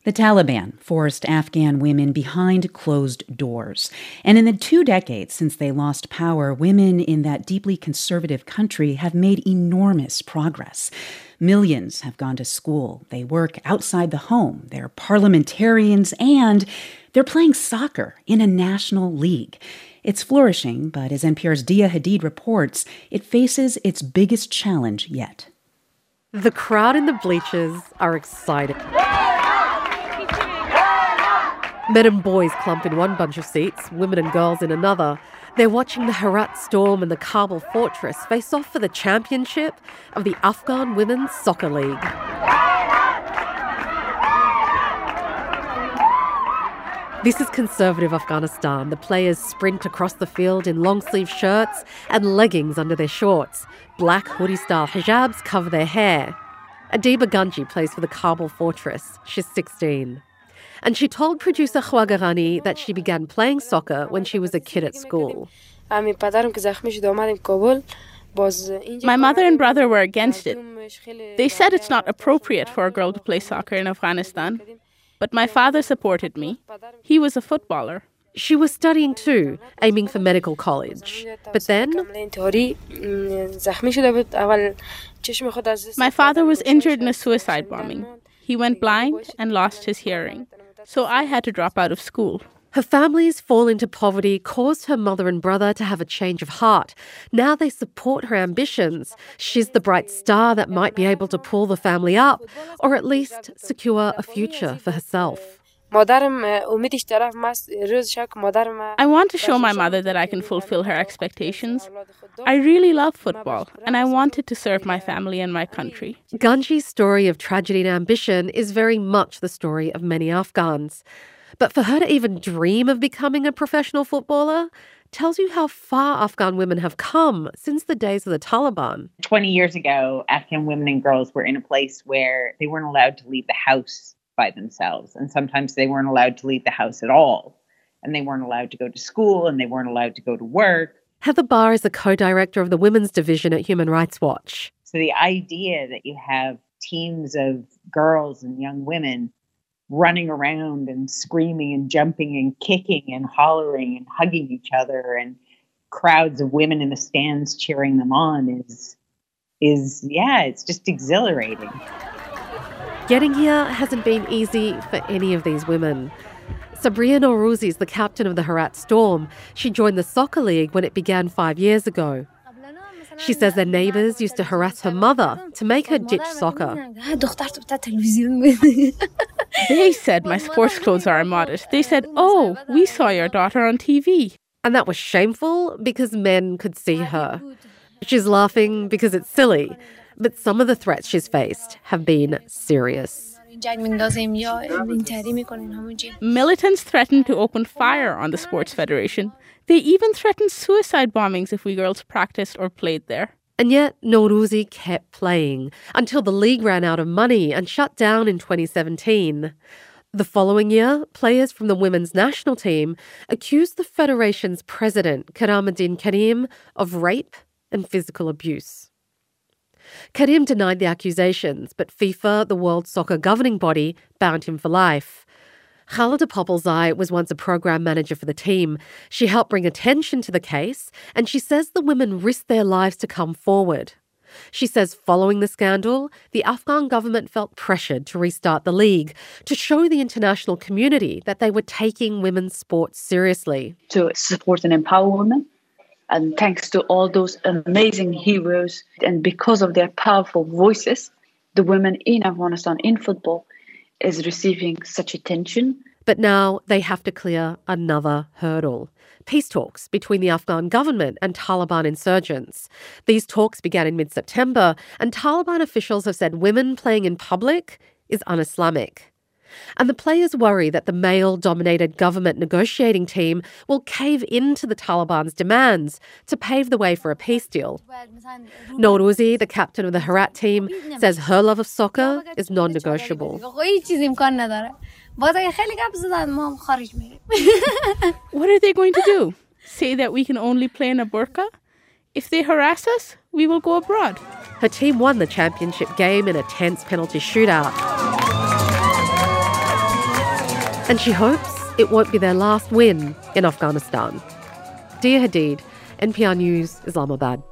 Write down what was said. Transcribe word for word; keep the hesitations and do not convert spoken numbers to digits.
The Taliban forced Afghan women behind closed doors. And in the two decades since they lost power, women in that deeply conservative country have made enormous progress. Millions have gone to school. They work outside the home. They're parliamentarians, and they're playing soccer in a national league. It's flourishing, but as N P R's Dia Hadid reports, it faces its biggest challenge yet. The crowd in the bleachers are excited. Men and boys clump in one bunch of seats, women and girls in another. They're watching the Herat Storm and the Kabul Fortress face off for the championship of the Afghan Women's Soccer League. This is conservative Afghanistan. The players sprint across the field in long-sleeve shirts and leggings under their shorts. Black hoodie-style hijabs cover their hair. Adiba Ganji plays for the Kabul Fortress. She's sixteen. And she told producer Khwagarani that she began playing soccer when she was a kid at school. My mother and brother were against it. They said it's not appropriate for a girl to play soccer in Afghanistan. But my father supported me. He was a footballer. She was studying too, aiming for medical college. But then my father was injured in a suicide bombing. He went blind and lost his hearing. So I had to drop out of school. Her family's fall into poverty caused her mother and brother to have a change of heart. Now they support her ambitions. She's the bright star that might be able to pull the family up, or at least secure a future for herself. I want to show my mother that I can fulfill her expectations. I really love football, and I wanted to serve my family and my country. Ganji's story of tragedy and ambition is very much the story of many Afghans. But for her to even dream of becoming a professional footballer tells you how far Afghan women have come since the days of the Taliban. twenty years ago, Afghan women and girls were in a place where they weren't allowed to leave the house by themselves. And sometimes they weren't allowed to leave the house at all. And they weren't allowed to go to school, and they weren't allowed to go to work. Heather Barr is the co-director of the Women's Division at Human Rights Watch. So the idea that you have teams of girls and young women running around and screaming and jumping and kicking and hollering and hugging each other and crowds of women in the stands cheering them on is, is yeah, it's just exhilarating. Getting here hasn't been easy for any of these women. Sabriya Norouzi is the captain of the Herat Storm. She joined the soccer league when it began five years ago. She says their neighbours used to harass her mother to make her ditch soccer. They said my sports clothes are immodest. They said, oh, we saw your daughter on T V. And that was shameful because men could see her. She's laughing because it's silly. But some of the threats she's faced have been serious. Militants threatened to open fire on the sports federation. They even threatened suicide bombings if we girls practiced or played there. And yet, Norouzi kept playing until the league ran out of money and shut down in twenty seventeen. The following year, players from the women's national team accused the federation's president, Karamuddin Karim, of rape and physical abuse. Karim denied the accusations, but FIFA, the world soccer governing body, bound him for life. Khalida Popelzai was once a program manager for the team. She helped bring attention to the case, and she says the women risked their lives to come forward. She says following the scandal, the Afghan government felt pressured to restart the league to show the international community that they were taking women's sports seriously. To support and empower women. And thanks to all those amazing heroes, and because of their powerful voices, the women in Afghanistan in football is receiving such attention. But now they have to clear another hurdle. Peace talks between the Afghan government and Taliban insurgents. These talks began in mid-September, and Taliban officials have said women playing in public is un-Islamic. And the players worry that the male-dominated government negotiating team will cave into the Taliban's demands to pave the way for a peace deal. Norouzi, the captain of the Herat team, says her love of soccer is non-negotiable. What are they going to do? Say that we can only play in a burqa? If they harass us, we will go abroad. Her team won the championship game in a tense penalty shootout. And she hopes it won't be their last win in Afghanistan. Dia Hadid, N P R News, Islamabad.